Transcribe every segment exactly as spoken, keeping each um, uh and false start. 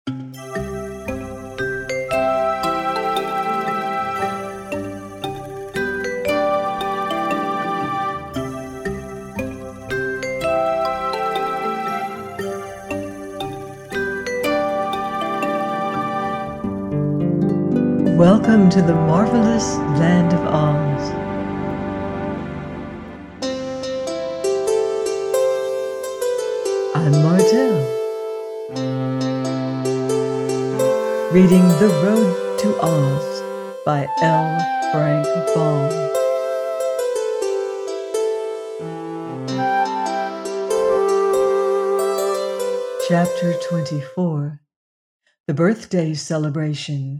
Welcome to the marvelous Land of Oz. I'm Martell, reading The Road to Oz by L. Frank Baum. Chapter twenty-four. The Birthday Celebration.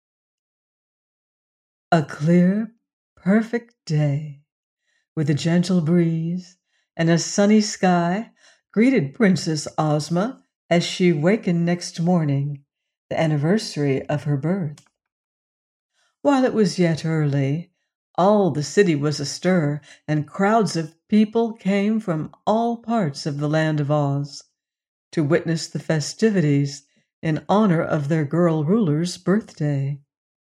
A clear, perfect day, with a gentle breeze and a sunny sky, greeted Princess Ozma as she wakened next morning, the anniversary of her birth. While it was yet early, all the city was astir, and crowds of people came from all parts of the Land of Oz to witness the festivities in honor of their girl ruler's birthday.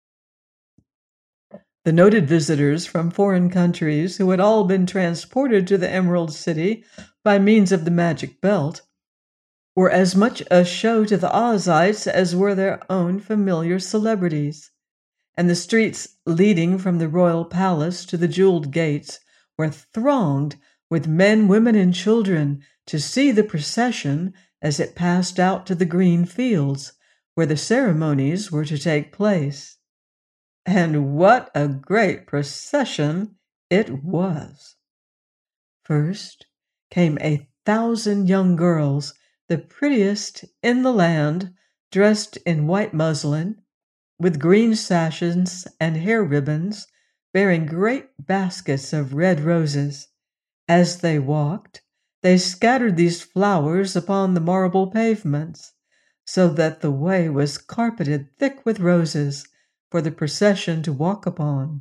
The noted visitors from foreign countries who had all been transported to the Emerald City by means of the magic belt were as much a show to the Ozites as were their own familiar celebrities, and the streets leading from the royal palace to the jeweled gates were thronged with men, women, and children to see the procession as it passed out to the green fields where the ceremonies were to take place. And what a great procession it was! First came a thousand young girls, the prettiest in the land, dressed in white muslin, with green sashes and hair ribbons, bearing great baskets of red roses. As they walked, they scattered these flowers upon the marble pavements, so that the way was carpeted thick with roses for the procession to walk upon.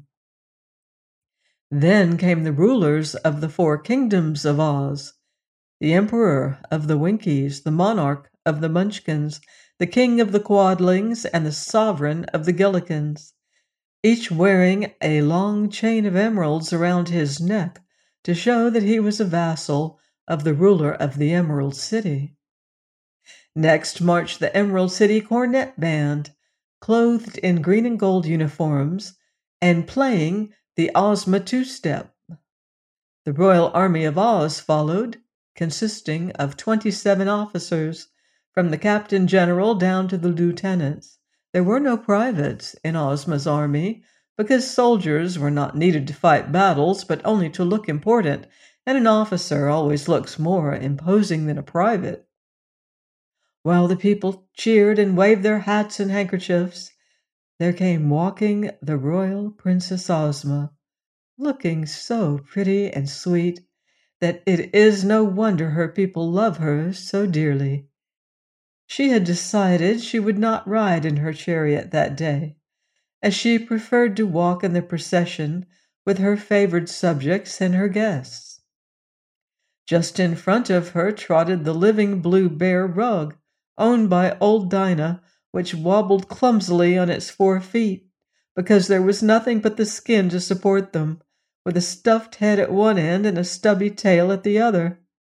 Then came the rulers of the four kingdoms of Oz, the Emperor of the Winkies, the monarch of the Munchkins, the king of the Quadlings, and the sovereign of the Gillikins, each wearing a long chain of emeralds around his neck to show that he was a vassal of the ruler of the Emerald City. Next marched the Emerald City Cornet Band, clothed in green and gold uniforms, and playing the Ozma two-step. The Royal Army of Oz followed, consisting of twenty-seven officers, from the Captain General down to the lieutenants. There were no privates in Ozma's army, because soldiers were not needed to fight battles, but only to look important, and an officer always looks more imposing than a private. While the people cheered and waved their hats and handkerchiefs, there came walking the royal Princess Ozma, looking so pretty and sweet that it is no wonder her people love her so dearly. She had decided she would not ride in her chariot that day, as she preferred to walk in the procession with her favored subjects and her guests. Just in front of her trotted the living blue bear Rug, owned by old Dinah, which wobbled clumsily on its four feet, because there was nothing but the skin to support them, with a stuffed head at one end and a stubby tail at the other.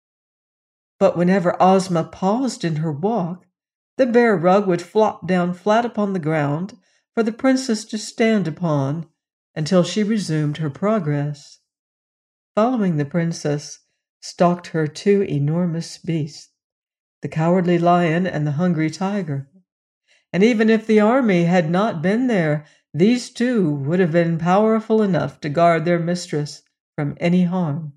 But whenever Ozma paused in her walk, the bear Rug would flop down flat upon the ground for the princess to stand upon until she resumed her progress. Following the princess stalked her two enormous beasts, the Cowardly Lion and the Hungry Tiger. And even if the army had not been there, these two would have been powerful enough to guard their mistress from any harm.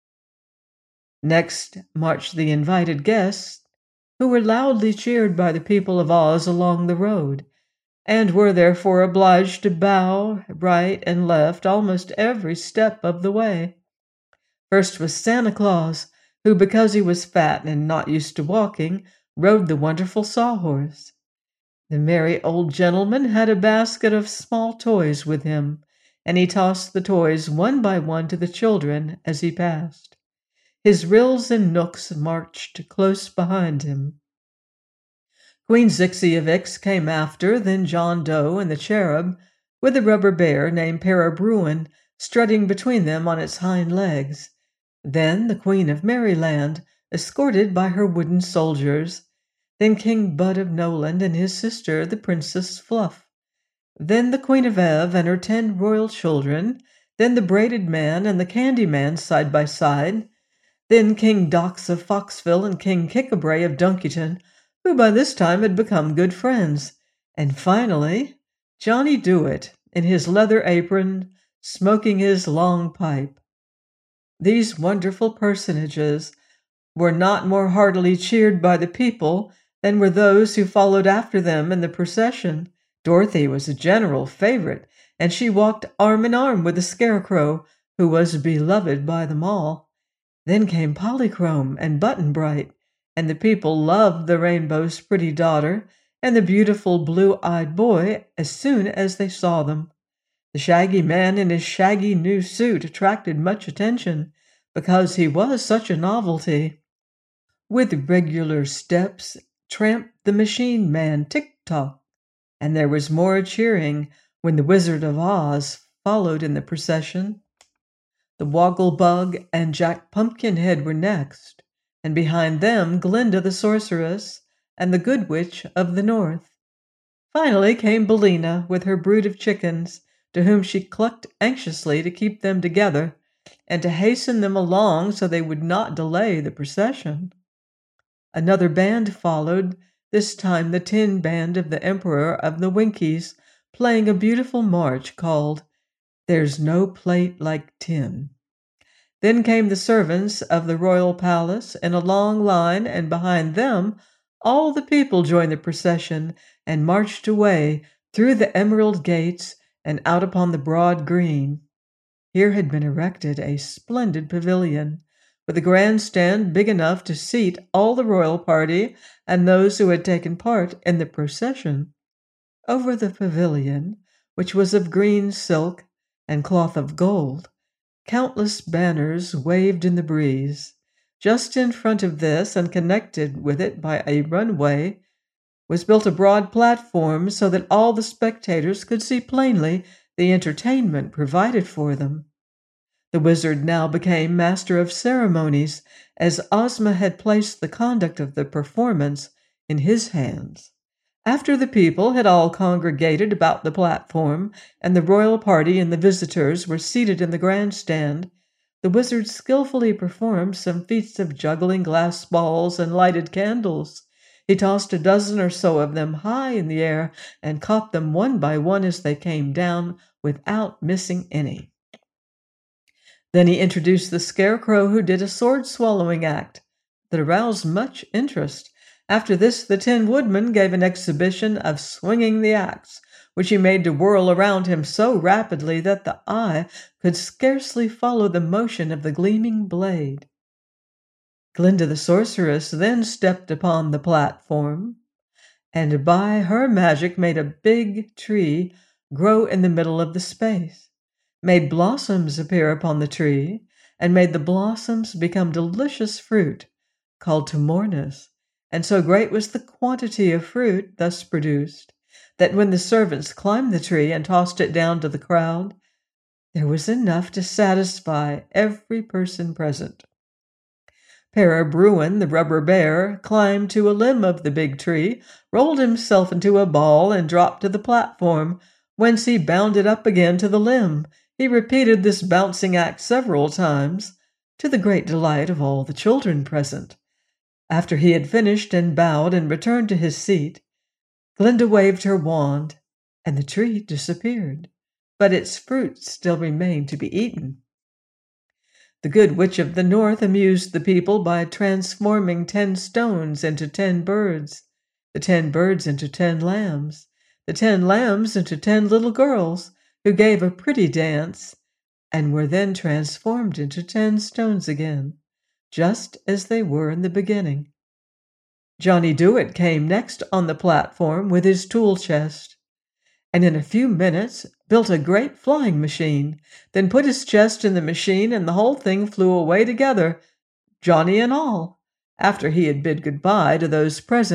Next marched the invited guests, who were loudly cheered by the people of Oz along the road, and were therefore obliged to bow right and left almost every step of the way. First was Santa Claus, who, because he was fat and not used to walking, rode the wonderful sawhorse. The merry old gentleman had a basket of small toys with him, and he tossed the toys one by one to the children as he passed. His Ryls and Knooks marched close behind him. Queen Zixi of Ix came after, then John Doe and the cherub, with a rubber bear named Para Bruin strutting between them on its hind legs. Then the Queen of Merryland, escorted by her wooden soldiers. Then King Bud of Noland and his sister, the Princess Fluff. Then the Queen of Ev and her ten royal children. Then the Braided Man and the Candy Man side by side. Then King Dox of Foxville and King Kickabray of Dunkyton, who by this time had become good friends. And finally, Johnny Dooit, in his leather apron, smoking his long pipe. These wonderful personages were not more heartily cheered by the people than were those who followed after them in the procession. Dorothy was a general favorite, and she walked arm in arm with the Scarecrow, who was beloved by them all. Then came Polychrome and Button-Bright, and the people loved the Rainbow's pretty daughter and the beautiful blue-eyed boy as soon as they saw them. The Shaggy Man in his shaggy new suit attracted much attention because he was such a novelty. With regular steps tramped the Machine Man Tick-Tock, and there was more cheering when the Wizard of Oz followed in the procession. The Woggle-Bug and Jack Pumpkinhead were next, and behind them Glinda the Sorceress and the Good Witch of the North. Finally came Billina with her brood of chickens, to whom she clucked anxiously to keep them together and to hasten them along so they would not delay the procession. Another band followed, this time the Tin Band of the Emperor of the Winkies, playing a beautiful march called "There's No Plate Like Tin." Then came the servants of the royal palace in a long line, and behind them all the people joined the procession and marched away through the emerald gates and out upon the broad green. Here had been erected a splendid pavilion, with a grandstand big enough to seat all the royal party and those who had taken part in the procession. Over the pavilion, which was of green silk and cloth of gold, countless banners waved in the breeze. Just in front of this, and connected with it by a runway, was built a broad platform so that all the spectators could see plainly the entertainment provided for them. The wizard now became master of ceremonies, as Ozma had placed the conduct of the performance in his hands. After the people had all congregated about the platform, and the royal party and the visitors were seated in the grandstand, the wizard skillfully performed some feats of juggling glass balls and lighted candles. He tossed a dozen or so of them high in the air and caught them one by one as they came down without missing any. Then he introduced the Scarecrow, who did a sword-swallowing act that aroused much interest. After this, the Tin Woodman gave an exhibition of swinging the axe, which he made to whirl around him so rapidly that the eye could scarcely follow the motion of the gleaming blade. Glinda the Sorceress then stepped upon the platform, and by her magic made a big tree grow in the middle of the space, made blossoms appear upon the tree, and made the blossoms become delicious fruit, called Tomornis. And so great was the quantity of fruit thus produced, that when the servants climbed the tree and tossed it down to the crowd, there was enough to satisfy every person present. Para Bruin, the rubber bear, climbed to a limb of the big tree, rolled himself into a ball, and dropped to the platform, whence he bounded up again to the limb. He repeated this bouncing act several times, to the great delight of all the children present. After he had finished and bowed and returned to his seat, Glinda waved her wand, and the tree disappeared, but its fruit still remained to be eaten. The Good Witch of the North amused the people by transforming ten stones into ten birds, the ten birds into ten lambs, the ten lambs into ten little girls, who gave a pretty dance, and were then transformed into ten stones again, just as they were in the beginning. Johnny Dooit came next on the platform with his tool chest, and in a few minutes built a great flying machine, then put his chest in the machine, and the whole thing flew away together, Johnny and all, after he had bid good-bye to those present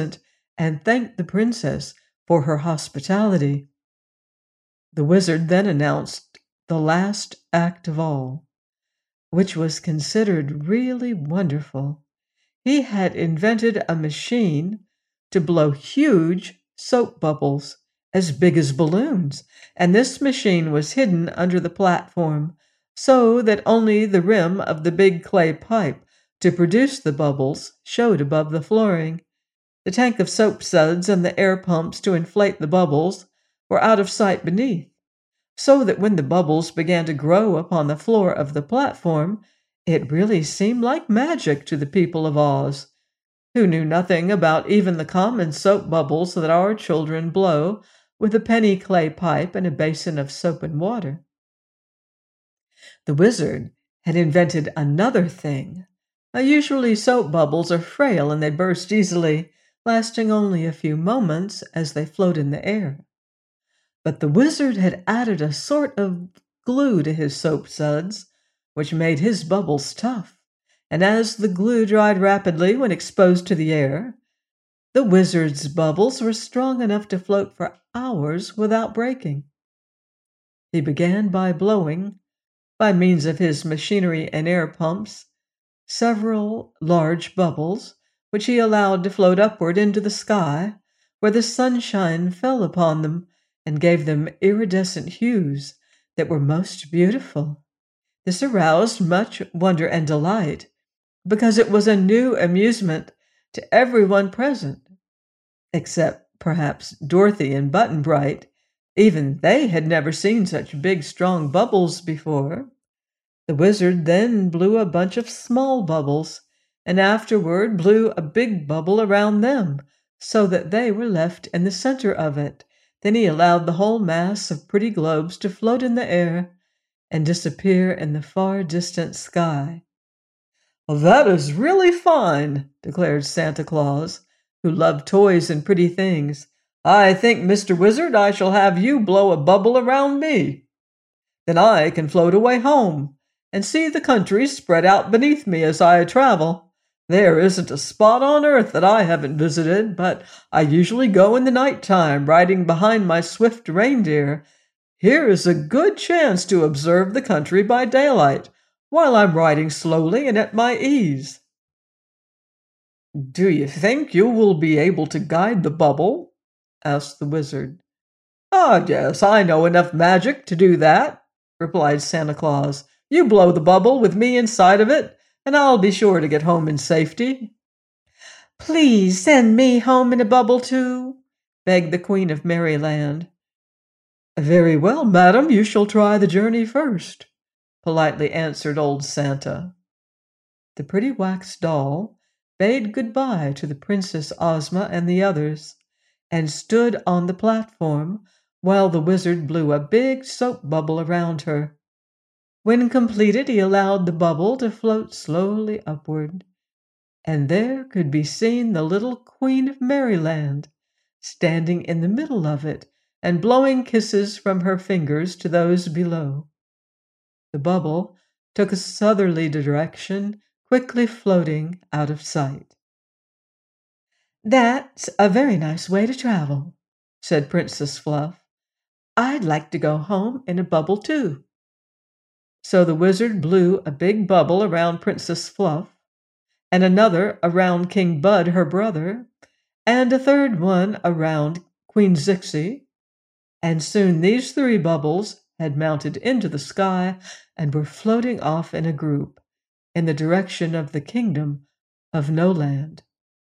and thanked the princess for her hospitality. The wizard then announced the last act of all, which was considered really wonderful. He had invented a machine to blow huge soap bubbles as big as balloons, and this machine was hidden under the platform so that only the rim of the big clay pipe to produce the bubbles showed above the flooring. The tank of soap suds and the air pumps to inflate the bubbles were out of sight beneath, so that when the bubbles began to grow upon the floor of the platform, it really seemed like magic to the people of Oz, who knew nothing about even the common soap bubbles that our children blow with a penny clay pipe and a basin of soap and water. The wizard had invented another thing. Now, usually soap bubbles are frail and they burst easily, lasting only a few moments as they float in the air. But the wizard had added a sort of glue to his soap suds, which made his bubbles tough, and as the glue dried rapidly when exposed to the air, the wizard's bubbles were strong enough to float for hours without breaking. He began by blowing, by means of his machinery and air pumps, several large bubbles, which he allowed to float upward into the sky, where the sunshine fell upon them and gave them iridescent hues that were most beautiful. This aroused much wonder and delight, because it was a new amusement to everyone present, except perhaps Dorothy and Button-Bright. Even they had never seen such big, strong bubbles before. The wizard then blew a bunch of small bubbles, and afterward blew a big bubble around them, so that they were left in the center of it. Then he allowed the whole mass of pretty globes to float in the air and disappear in the far distant sky. "Well, that is really fine," declared Santa Claus, who loved toys and pretty things. "I think, Mister Wizard, I shall have you blow a bubble around me. Then I can float away home and see the country spread out beneath me as I travel. There isn't a spot on earth that I haven't visited, but I usually go in the night time, riding behind my swift reindeer. Here is a good chance to observe the country by daylight, while I'm riding slowly and at my ease." "Do you think you will be able to guide the bubble?" asked the wizard. "Ah, yes, I know enough magic to do that," replied Santa Claus. "You blow the bubble with me inside of it, and I'll be sure to get home in safety." "Please send me home in a bubble, too," begged the Queen of Merryland. "Very well, madam, you shall try the journey first," politely answered old Santa. The pretty wax doll bade goodbye to the Princess Ozma and the others, and stood on the platform while the wizard blew a big soap bubble around her. When completed, he allowed the bubble to float slowly upward, and there could be seen the little Queen of Merryland standing in the middle of it and blowing kisses from her fingers to those below. The bubble took a southerly direction, quickly floating out of sight. "That's a very nice way to travel," said Princess Fluff. "I'd like to go home in a bubble, too." So the wizard blew a big bubble around Princess Fluff, and another around King Bud, her brother, and a third one around Queen Zixi, and soon these three bubbles had mounted into the sky and were floating off in a group in the direction of the kingdom of Noland.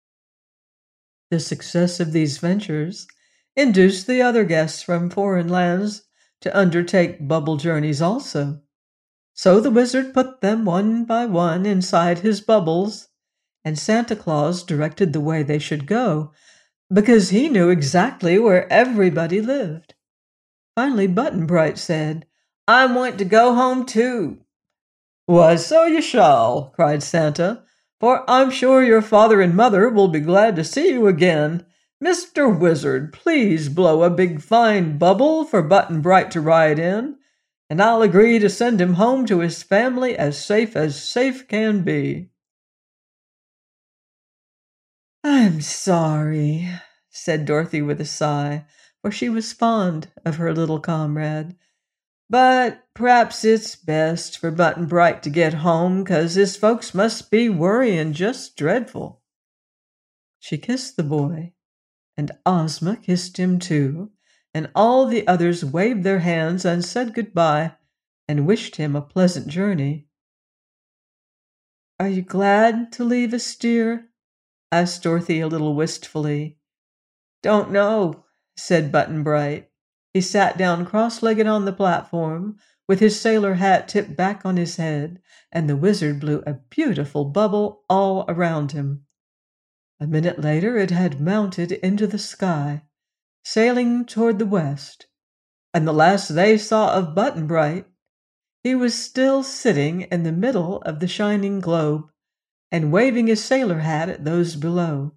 The success of these ventures induced the other guests from foreign lands to undertake bubble journeys also. So the wizard put them one by one inside his bubbles, and Santa Claus directed the way they should go, because he knew exactly where everybody lived. Finally, Button-Bright said, "I want to go home too." "Why, so you shall," cried Santa, "for I'm sure your father and mother will be glad to see you again. Mister Wizard, please blow a big fine bubble for Button-Bright to ride in, and I'll agree to send him home to his family as safe as safe can be." "I'm sorry," said Dorothy with a sigh, for she was fond of her little comrade. "But p'raps it's best for Button Bright to get home, 'cause his folks must be worrying just dreadful." She kissed the boy, and Ozma kissed him too, and all the others waved their hands and said goodbye and wished him a pleasant journey. "Are you glad to leave us, dear?" asked Dorothy a little wistfully. "Don't know," said Button Bright. He sat down cross-legged on the platform, with his sailor hat tipped back on his head, and the wizard blew a beautiful bubble all around him. A minute later it had mounted into the sky, sailing toward the west, and the last they saw of Button Bright, he was still sitting in the middle of the shining globe and waving his sailor hat at those below.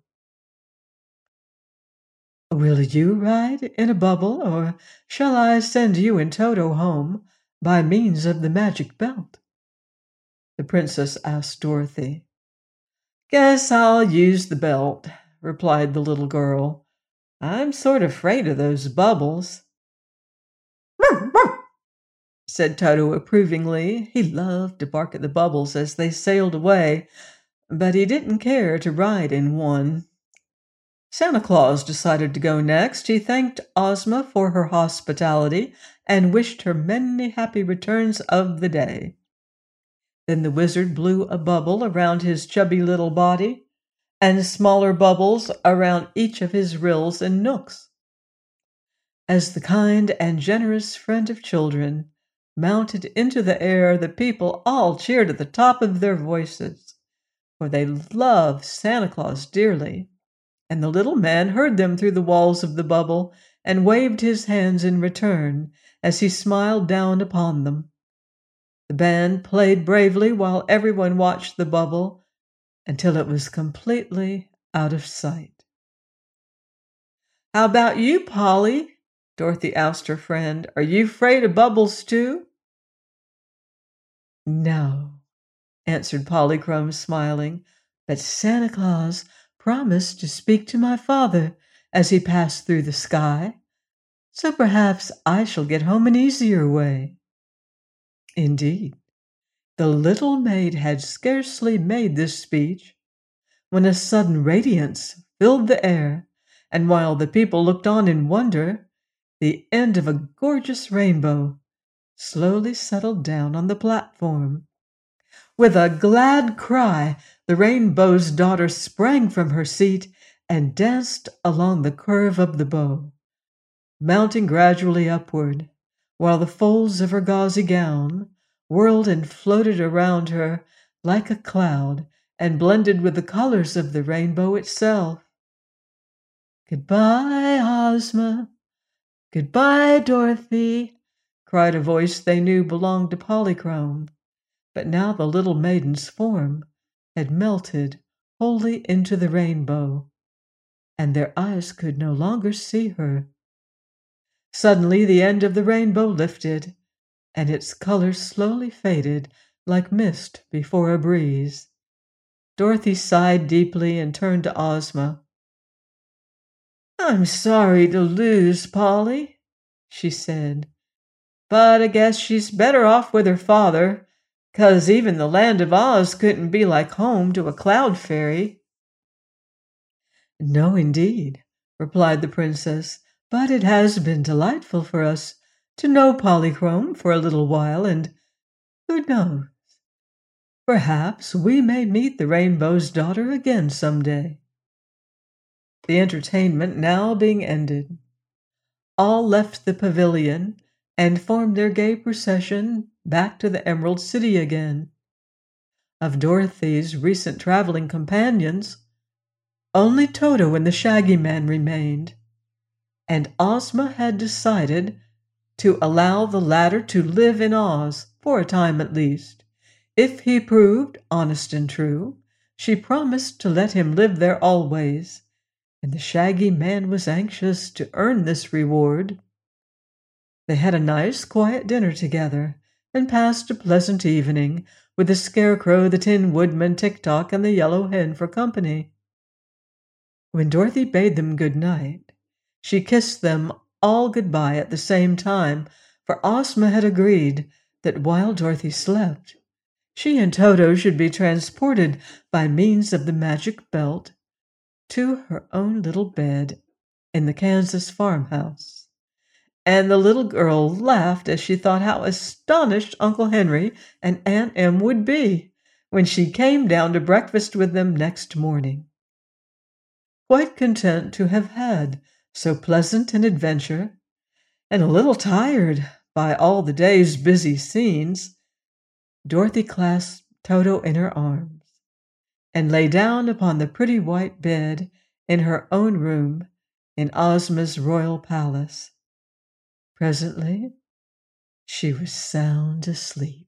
"Will you ride in a bubble, or shall I send you and Toto home by means of the magic belt?" the princess asked Dorothy. "Guess I'll use the belt," replied the little girl. "I'm sort of afraid of those bubbles." said Toto approvingly. He loved to bark at the bubbles as they sailed away, but he didn't care to ride in one. Santa Claus decided to go next. He thanked Ozma for her hospitality and wished her many happy returns of the day. Then the wizard blew a bubble around his chubby little body and smaller bubbles around each of his rills and nooks. As the kind and generous friend of children mounted into the air, the people all cheered at the top of their voices, for they loved Santa Claus dearly, and the little man heard them through the walls of the bubble and waved his hands in return as he smiled down upon them. The band played bravely while everyone watched the bubble until it was completely out of sight. "How about you, Polly?" Dorothy asked her friend. "Are you afraid of bubbles too?" "No," answered Polychrome, smiling, "but Santa Claus promised to speak to my father as he passed through the sky, so perhaps I shall get home an easier way." Indeed, the little maid had scarcely made this speech when a sudden radiance filled the air, and while the people looked on in wonder, the end of a gorgeous rainbow slowly settled down on the platform. With a glad cry, the rainbow's daughter sprang from her seat and danced along the curve of the bow, mounting gradually upward, while the folds of her gauzy gown whirled and floated around her like a cloud and blended with the colors of the rainbow itself. "Goodbye, Ozma. Goodbye, Dorothy," cried a voice they knew belonged to Polychrome. But now the little maiden's form had melted wholly into the rainbow, and their eyes could no longer see her. Suddenly the end of the rainbow lifted, and its colors slowly faded like mist before a breeze. Dorothy sighed deeply and turned to Ozma. "I'm sorry to lose Polly," she said, "but I guess she's better off with her father, 'cause even the land of Oz couldn't be like home to a cloud fairy." "No, indeed," replied the princess, "but it has been delightful for us to know Polychrome for a little while, and who knows, perhaps we may meet the Rainbow's Daughter again some day." The entertainment now being ended, all left the pavilion and formed their gay procession back to the Emerald City again. Of Dorothy's recent traveling companions, only Toto and the Shaggy Man remained, and Ozma had decided to allow the latter to live in Oz, for a time at least. If he proved honest and true, she promised to let him live there always, and the Shaggy Man was anxious to earn this reward. They had a nice, quiet dinner together and passed a pleasant evening with the Scarecrow, the Tin Woodman, Tik-Tok, and the Yellow Hen for company. When Dorothy bade them good night, she kissed them all goodbye at the same time, for Ozma had agreed that while Dorothy slept, she and Toto should be transported by means of the magic belt to her own little bed in the Kansas farmhouse. And the little girl laughed as she thought how astonished Uncle Henry and Aunt Em would be when she came down to breakfast with them next morning. Quite content to have had so pleasant an adventure, and a little tired by all the day's busy scenes, Dorothy clasped Toto in her arms and lay down upon the pretty white bed in her own room in Ozma's royal palace. Presently, she was sound asleep.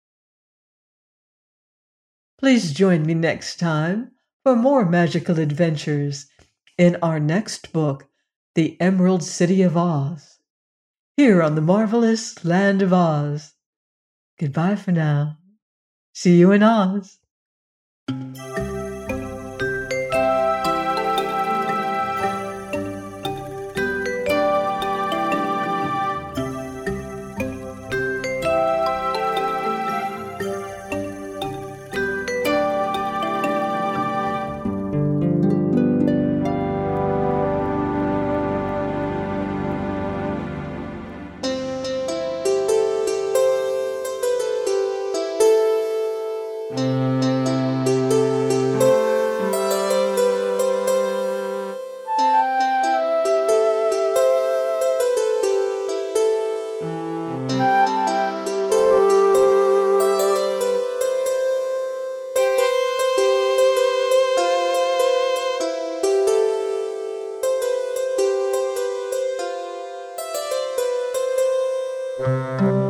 Please join me next time for more magical adventures in our next book, The Emerald City of Oz, here on the marvelous Land of Oz. Goodbye for now. See you in Oz. Música